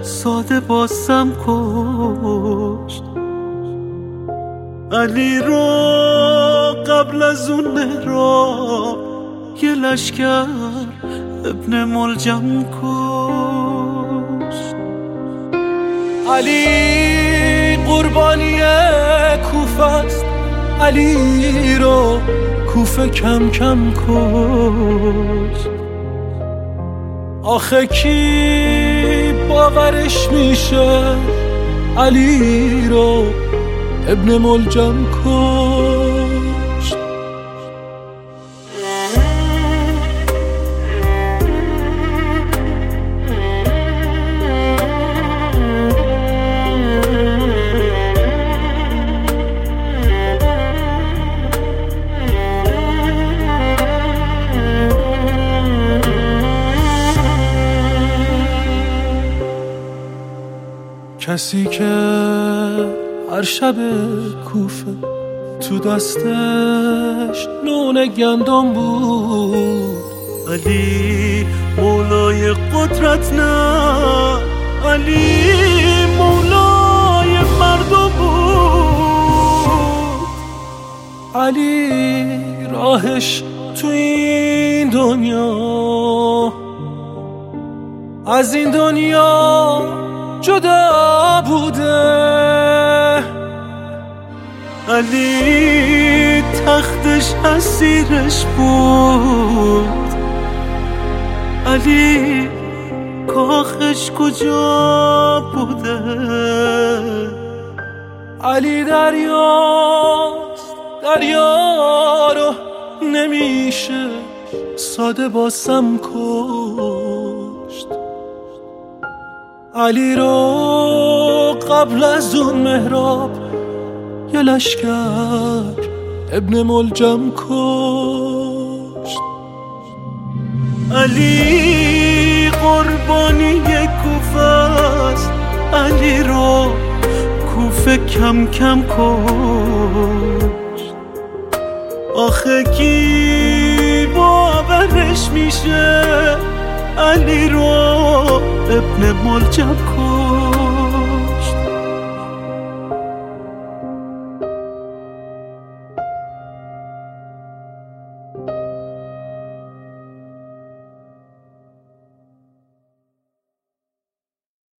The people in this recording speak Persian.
ساده بازم کشت. علی رو قبل از اون مهراب یه لشکر ابن ملجم کشت. علی قربانی کوفه است، علی رو کوفه کم کم کشت. آخه کی باورش میشه علی رو ابن ملجم کشت. کسی که هر شب کوفه تو دستش نون گندم بود، علی مولای قدرت نه، علی مولای مردم بود. علی راهش تو این دنیا از این دنیا جدا بوده. علی تختش اسیرش بود، علی کاخش کجا بوده. علی دریاست، دریا رو نمیشه ساده باسم کشت. علی رو قبل از اون مهراب یه لشکر ابن ملجم کشت. علی قربانی کوفه است، علی رو کوفه کم کم کشت. آخه کی باورش میشه علی رو ابن ملجم کشت.